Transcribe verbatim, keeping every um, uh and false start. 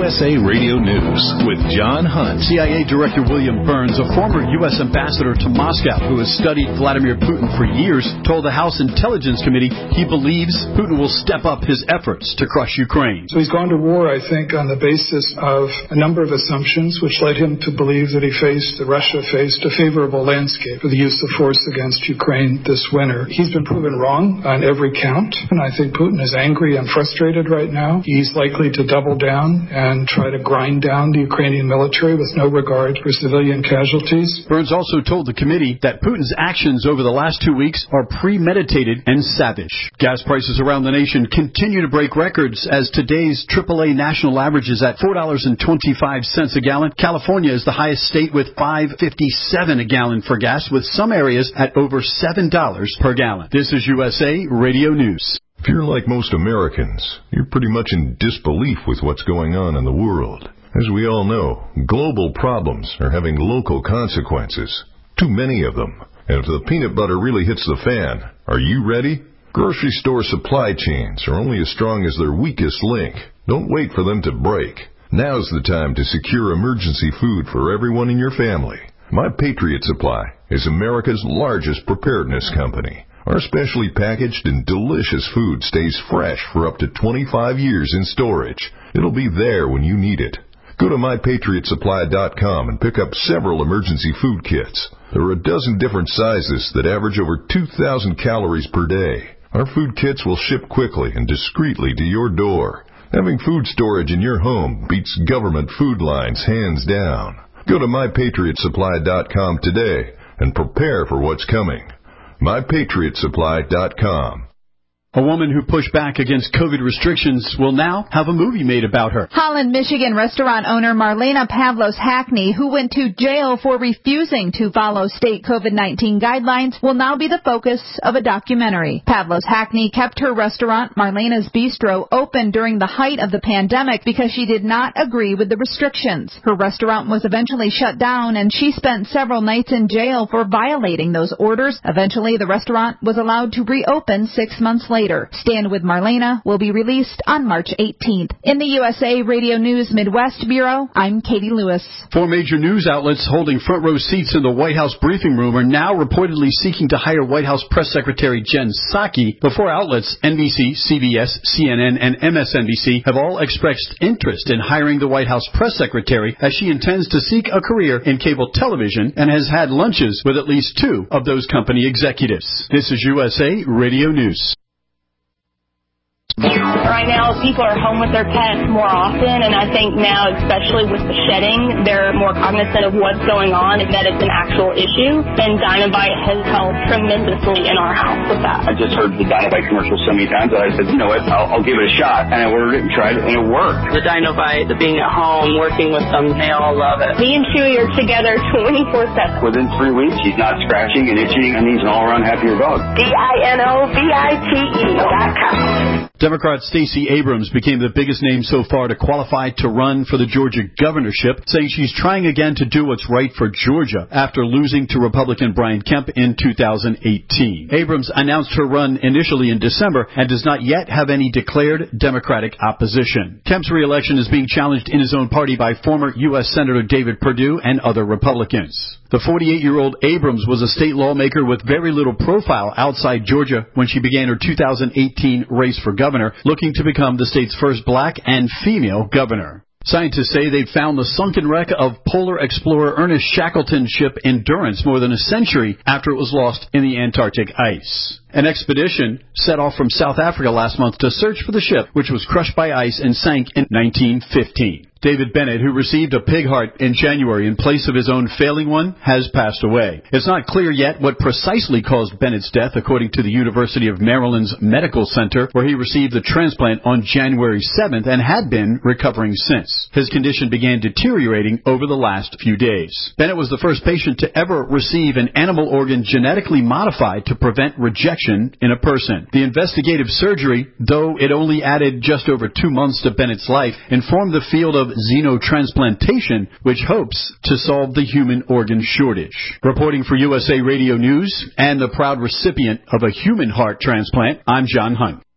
S A Radio News with John Hunt. C I A Director William Burns, a former U S ambassador to Moscow who has studied Vladimir Putin for years, told the House Intelligence Committee he believes Putin will step up his efforts to crush Ukraine. So he's gone to war, I think, on the basis of a number of assumptions which led him to believe that he faced, that Russia faced, a favorable landscape for the use of force against Ukraine this winter. He's been proven wrong on every count, and I think Putin is angry and frustrated right now. He's likely to double down and try to grind down the Ukrainian military with no regard for civilian casualties. Burns also told the committee that Putin's actions over the last two weeks are premeditated and savage. Gas prices around the nation continue to break records as today's triple A national average is at four dollars and twenty-five cents a gallon. California is the highest state with five dollars and fifty-seven cents a gallon for gas, with some areas at over seven dollars per gallon. This is U S A Radio News. If you're like most Americans, you're pretty much in disbelief with what's going on in the world. As we all know, global problems are having local consequences. Too many of them. And if the peanut butter really hits the fan, are you ready? Grocery store supply chains are only as strong as their weakest link. Don't wait for them to break. Now's the time to secure emergency food for everyone in your family. My Patriot Supply is America's largest preparedness company. Our specially packaged and delicious food stays fresh for up to twenty-five years in storage. It'll be there when you need it. Go to my patriot supply dot com and pick up several emergency food kits. There are a dozen different sizes that average over two thousand calories per day. Our food kits will ship quickly and discreetly to your door. Having food storage in your home beats government food lines hands down. Go to my patriot supply dot com today and prepare for what's coming. my patriot supply dot com. A woman who pushed back against COVID restrictions will now have a movie made about her. Holland, Michigan restaurant owner Marlena Pavlos Hackney, who went to jail for refusing to follow state COVID nineteen guidelines, will now be the focus of a documentary. Pavlos Hackney kept her restaurant, Marlena's Bistro, open during the height of the pandemic because she did not agree with the restrictions. Her restaurant was eventually shut down, and she spent several nights in jail for violating those orders. Eventually, the restaurant was allowed to reopen six months later. Later. Stand with Marlena will be released on March eighteenth. In the U S A Radio News Midwest Bureau, I'm Katie Lewis. Four major news outlets holding front row seats in the White House briefing room are now reportedly seeking to hire White House Press Secretary Jen Psaki. The four outlets, N B C, C B S, C N N, and M S N B C, have all expressed interest in hiring the White House Press Secretary, as she intends to seek a career in cable television and has had lunches with at least two of those company executives. This is U S A Radio News. Right now, people are home with their pets more often, and I think now, especially with the shedding, they're more cognizant of what's going on and that it's an actual issue, and Dinovite has helped tremendously in our house with that. I just heard the Dinovite commercial so many times that I said, you know what, I'll, I'll give it a shot, and I ordered it and tried it, and it worked. The Dinovite, the being at home, working with them, they all love it. Me and Chewy are together twenty-four seven. Within three weeks, he's not scratching and itching, and he's an all-around happier dog. D I N O V I T E dot com. Democrat Stacey Abrams became the biggest name so far to qualify to run for the Georgia governorship, saying she's trying again to do what's right for Georgia after losing to Republican Brian Kemp in two thousand eighteen. Abrams announced her run initially in December and does not yet have any declared Democratic opposition. Kemp's re-election is being challenged in his own party by former U S Senator David Perdue and other Republicans. The forty-eight-year-old Abrams was a state lawmaker with very little profile outside Georgia when she began her two thousand eighteen race for governor, looking to become the state's first black and female governor. Scientists say they've found the sunken wreck of polar explorer Ernest Shackleton ship Endurance more than a century after it was lost in the Antarctic ice. An expedition set off from South Africa last month to search for the ship, which was crushed by ice and sank in nineteen fifteen. David Bennett, who received a pig heart in January in place of his own failing one, has passed away. It's not clear yet what precisely caused Bennett's death, according to the University of Maryland's Medical Center, where he received the transplant on January seventh and had been recovering since. His condition began deteriorating over the last few days. Bennett was the first patient to ever receive an animal organ genetically modified to prevent rejection in a person. The investigative surgery, though it only added just over two months to Bennett's life, informed the field of xenotransplantation, which hopes to solve the human organ shortage. Reporting for U S A Radio News and the proud recipient of a human heart transplant, I'm John Hunt.